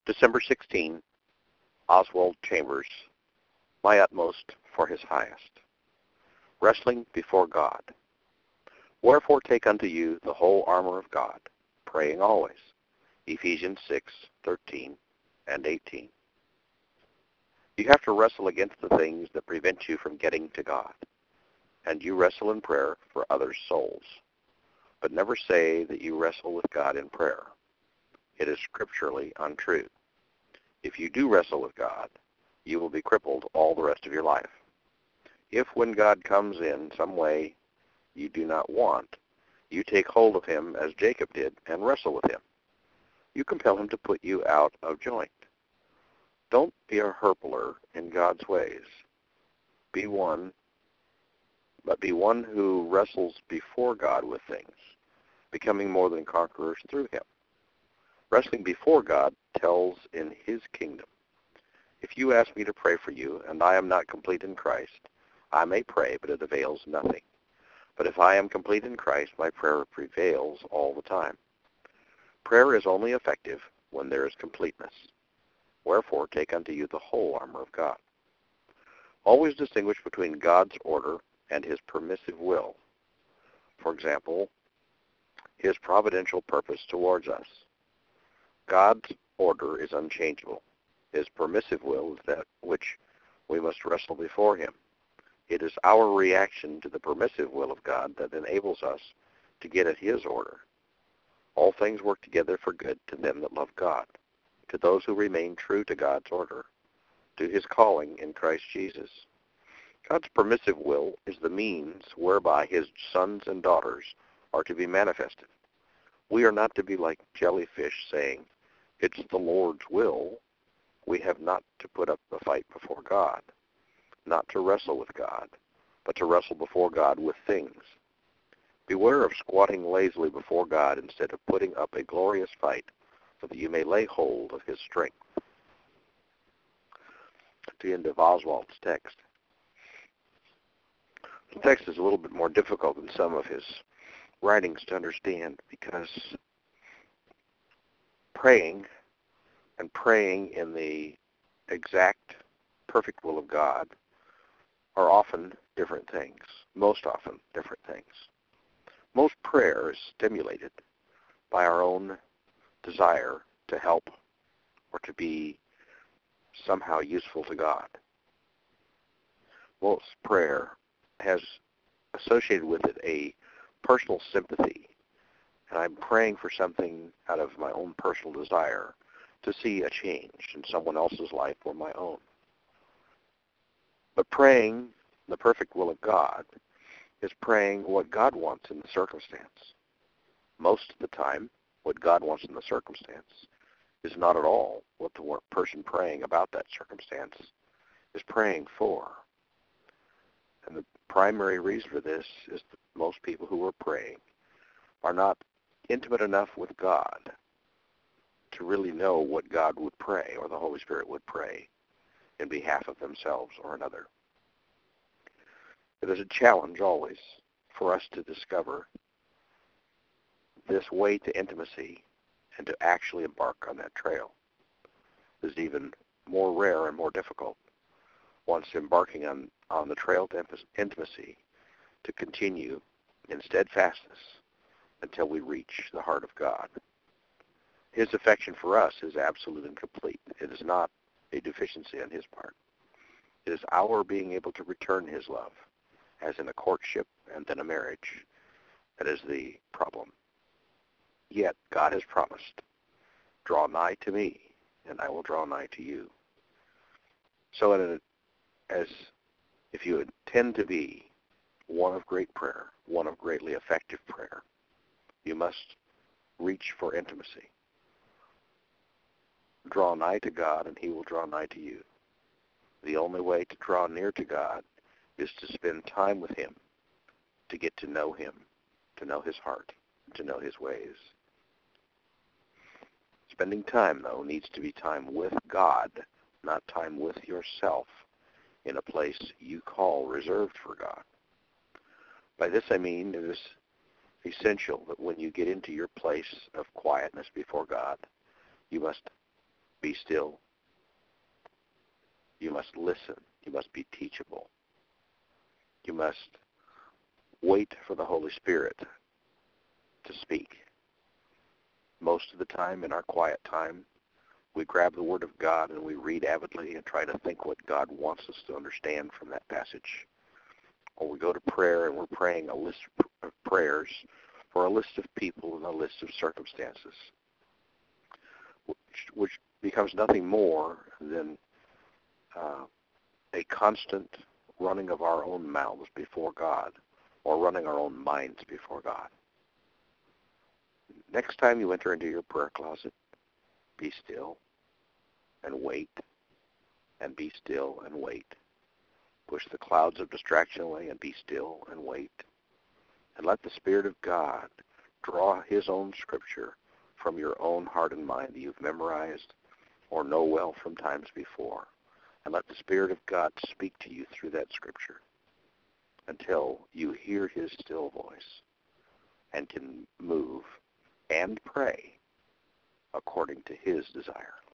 December 16, Oswald Chambers, My Utmost for His Highest. Wrestling before God. Wherefore take unto you the whole armor of God, praying always. Ephesians 6:13 and 18. You have to wrestle against the things that prevent you from getting to God, and you wrestle in prayer for others' souls. But never say that you wrestle with God in prayer. It is scripturally untrue. If you do wrestle with God, you will be crippled all the rest of your life. If when God comes in some way you do not want, you take hold of him as Jacob did and wrestle with him. You compel him to put you out of joint. Don't be a herpler in God's ways. Be one who wrestles before God with things, becoming more than conquerors through him. Wrestling before God tells in his kingdom. If you ask me to pray for you, and I am not complete in Christ, I may pray, but it avails nothing. But if I am complete in Christ, my prayer prevails all the time. Prayer is only effective when there is completeness. Wherefore, take unto you the whole armor of God. Always distinguish between God's order and his permissive will. For example, his providential purpose towards us. God's order is unchangeable. His permissive will is that which we must wrestle before him. It is our reaction to the permissive will of God that enables us to get at his order. All things work together for good to them that love God, to those who remain true to God's order, to his calling in Christ Jesus. God's permissive will is the means whereby his sons and daughters are to be manifested. We are not to be like jellyfish saying, "It's the Lord's will." We have not to put up a fight before God, not to wrestle with God, but to wrestle before God with things. Beware of squatting lazily before God instead of putting up a glorious fight so that you may lay hold of his strength. At the end of Oswald's text. The text is a little bit more difficult than some of his writings to understand because praying and praying in the exact perfect will of God are often different things, most often different things. Most prayer is stimulated by our own desire to help or to be somehow useful to God. Most prayer has associated with it a personal sympathy, and I'm praying for something out of my own personal desire to see a change in someone else's life or my own. But praying the perfect will of God is praying what God wants in the circumstance. Most of the time, what God wants in the circumstance is not at all what the person praying about that circumstance is praying for. And the primary reason for this is that most people who are praying are not intimate enough with God to really know what God would pray or the Holy Spirit would pray in behalf of themselves or another. It is a challenge always for us to discover this way to intimacy and to actually embark on that trail. It is even more rare and more difficult once embarking on the trail to intimacy to continue in steadfastness until we reach the heart of God. His affection for us is absolute and complete. It is not a deficiency on his part. It is our being able to return his love, as in a courtship and then a marriage. That is the problem. Yet God has promised, "Draw nigh to me, and I will draw nigh to you." So as if you intend to be one of great prayer, one of greatly effective prayer, you must reach for intimacy. Draw nigh to God, and he will draw nigh to you. The only way to draw near to God is to spend time with him, to get to know him, to know his heart, to know his ways. Spending time, though, needs to be time with God, not time with yourself in a place you call reserved for God. By this I mean it is essential that when you get into your place of quietness before God, you must be still. You must listen. You must be teachable. You must wait for the Holy Spirit to speak. Most of the time, in our quiet time, we grab the Word of God and we read avidly and try to think what God wants us to understand from that passage. Or we go to prayer and we're praying a list of prayers for a list of people and a list of circumstances, which becomes nothing more than a constant running of our own mouths before God, or running our own minds before God. Next time you enter into your prayer closet, be still and wait, and be still and wait. Push the clouds of distraction away and be still and wait. And let the Spirit of God draw His own Scripture from your own heart and mind that you've memorized or know well from times before. And let the Spirit of God speak to you through that Scripture until you hear His still voice and can move and pray according to His desire.